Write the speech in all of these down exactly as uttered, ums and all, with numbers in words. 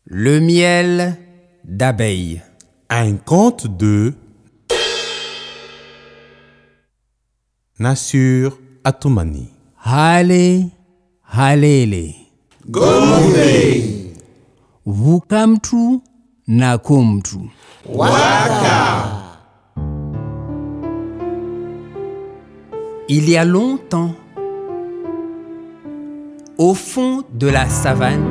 Le miel d'abeille. Un conte de Nassur Atoumani. Hale halele. Gombe. Vukamtu na kumtu. Waka. Il y a longtemps, au fond de la savane,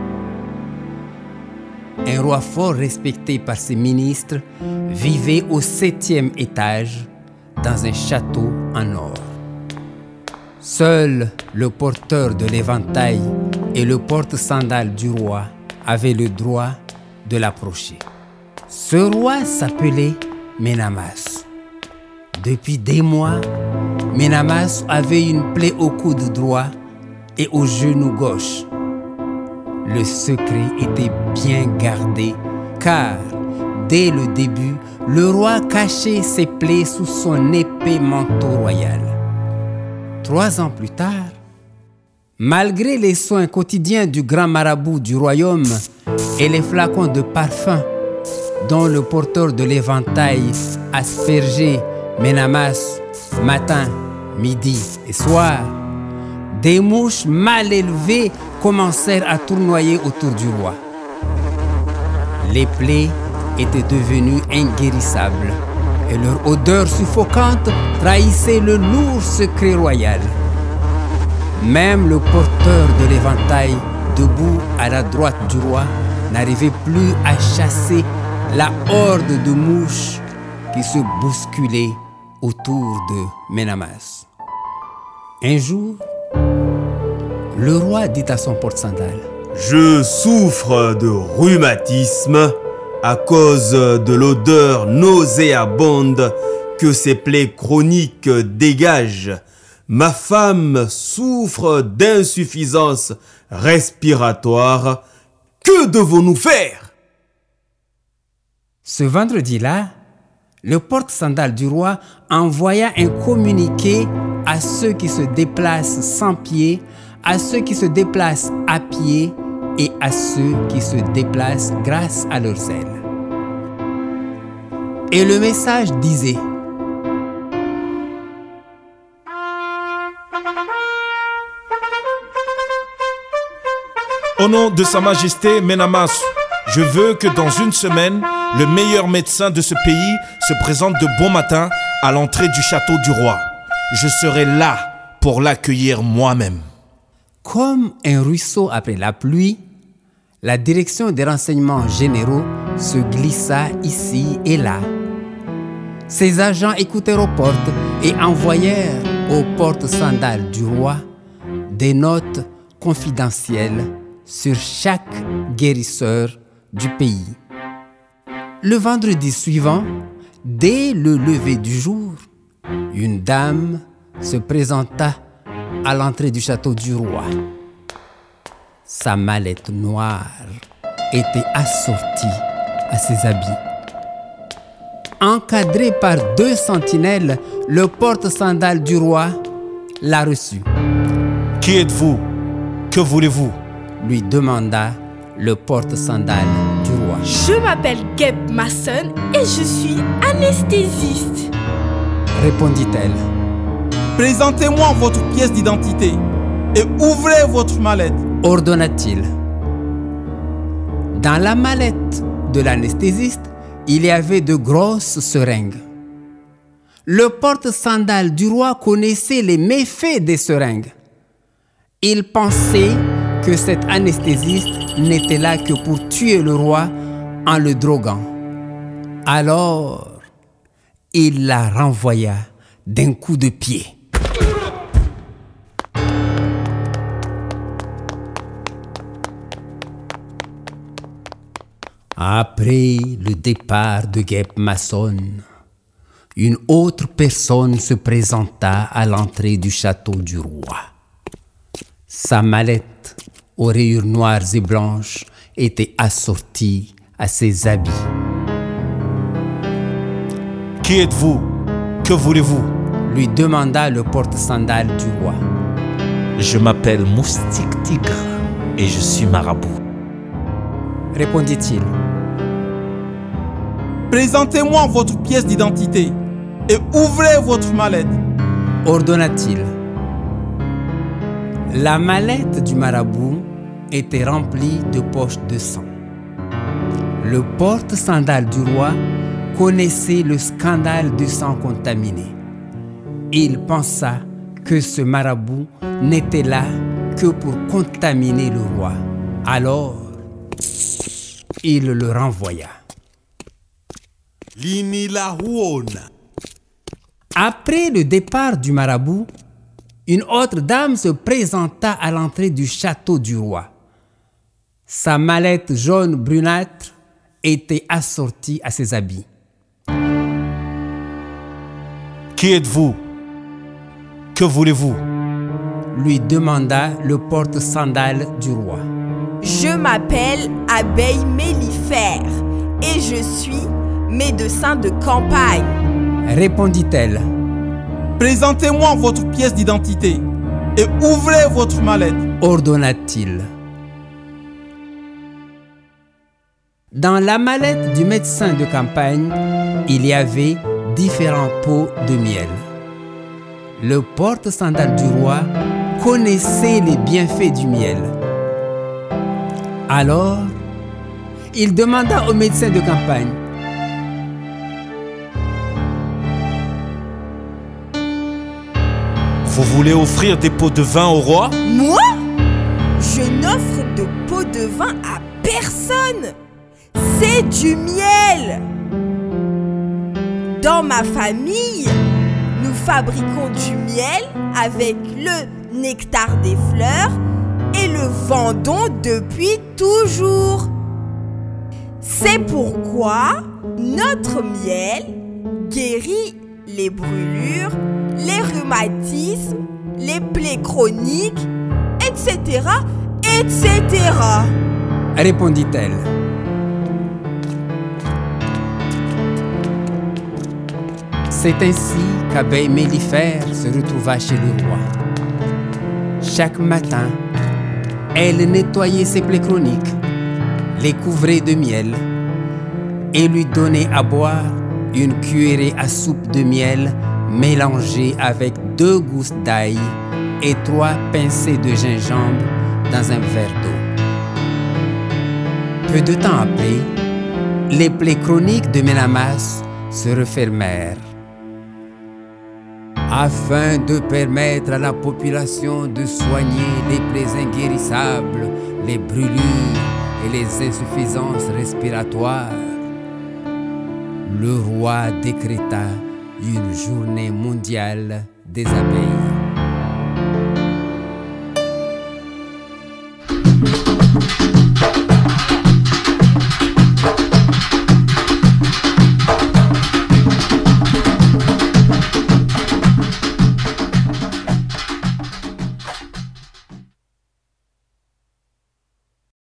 un roi fort respecté par ses ministres vivait au septième étage dans un château en or. Seul le porteur de l'éventail et le porte-sandales du roi avaient le droit de l'approcher. Ce roi s'appelait Menamas. Depuis des mois, Menamas avait une plaie au coude droit et au genou gauche. Le secret était bien gardé car, dès le début, le roi cachait ses plaies sous son épais manteau royal. Trois ans plus tard, malgré les soins quotidiens du grand marabout du royaume et les flacons de parfum dont le porteur de l'éventail aspergeait Menamas matin, midi et soir, des mouches mal élevées commencèrent à tournoyer autour du roi. Les plaies étaient devenues inguérissables et leur odeur suffocante trahissait le lourd secret royal. Même le porteur de l'éventail, debout à la droite du roi, n'arrivait plus à chasser la horde de mouches qui se bousculaient autour de Menamas. Un jour, le roi dit à son porte-sandales: « Je souffre de rhumatisme à cause de l'odeur nauséabonde que ces plaies chroniques dégagent. Ma femme souffre d'insuffisance respiratoire. Que devons-nous faire ?» Ce vendredi-là, le porte-sandales du roi envoya un communiqué à ceux qui se déplacent sans pied, à ceux qui se déplacent à pied et à ceux qui se déplacent grâce à leurs ailes. Et le message disait: Au nom de Sa Majesté Menamas, je veux que dans une semaine, le meilleur médecin de ce pays se présente de bon matin à l'entrée du château du roi. Je serai là pour l'accueillir moi-même. Comme un ruisseau après la pluie, la direction des renseignements généraux se glissa ici et là. Ses agents écoutèrent aux portes et envoyèrent aux porte-sandales du roi des notes confidentielles sur chaque guérisseur du pays. Le vendredi suivant, dès le lever du jour, une dame se présenta à l'entrée du château du roi. Sa mallette noire était assortie à ses habits. Encadré par deux sentinelles, le porte-sandales du roi l'a reçu. « Qui êtes-vous? Que voulez-vous » lui demanda le porte-sandales du roi. « Je m'appelle Geb Mason et je suis anesthésiste, » répondit-elle. « Présentez-moi votre pièce d'identité et ouvrez votre mallette, » ordonna-t-il. Dans la mallette de l'anesthésiste, il y avait de grosses seringues. Le porte-sandales du roi connaissait les méfaits des seringues. Il pensait que cet anesthésiste n'était là que pour tuer le roi en le droguant. Alors, il la renvoya d'un coup de pied. Après le départ de Geb Mason, une autre personne se présenta à l'entrée du château du roi. Sa mallette aux rayures noires et blanches était assortie à ses habits. « Qui êtes-vous? Que voulez-vous » lui demanda le porte-sandales du roi. « Je m'appelle Moustique Tigre et je suis marabout. » répondit-il. Présentez-moi votre pièce d'identité et ouvrez votre mallette, ordonna-t-il. La mallette du marabout était remplie de poches de sang. Le porte-sandales du roi connaissait le scandale du sang contaminé. Il pensa que ce marabout n'était là que pour contaminer le roi. Alors, il le renvoya. Après le départ du marabout, une autre dame se présenta à l'entrée du château du roi. Sa mallette jaune brunâtre était assortie à ses habits. Qui êtes-vous? Que voulez-vous? Lui demanda le porte-sandales du roi. Je m'appelle Abeille Mellifère et je suis médecin de campagne, répondit-elle. Présentez-moi votre pièce d'identité et ouvrez votre mallette, ordonna-t-il. Dans la mallette du médecin de campagne, il y avait différents pots de miel. Le porte-sandales du roi connaissait les bienfaits du miel. Alors, il demanda au médecin de campagne: Vous voulez offrir des pots de vin au roi? Moi? Je n'offre de pots de vin à personne. C'est du miel. Dans ma famille, nous fabriquons du miel avec le nectar des fleurs et le vendons depuis toujours. C'est pourquoi notre miel guérit les brûlures, les rhumatismes, les plaies chroniques, et cetera, et cetera, répondit-elle. C'est ainsi qu'Abeille Mellifère se retrouva chez le roi. Chaque matin, elle nettoyait ses plaies chroniques, les couvrait de miel et lui donnait à boire une cuillerée à soupe de miel mélangée avec deux gousses d'ail et trois pincées de gingembre dans un verre d'eau. Peu de temps après, les plaies chroniques de Menamas se refermèrent. Afin de permettre à la population de soigner les plaies inguérissables, les brûlures et les insuffisances respiratoires, le roi décréta une journée mondiale des abeilles.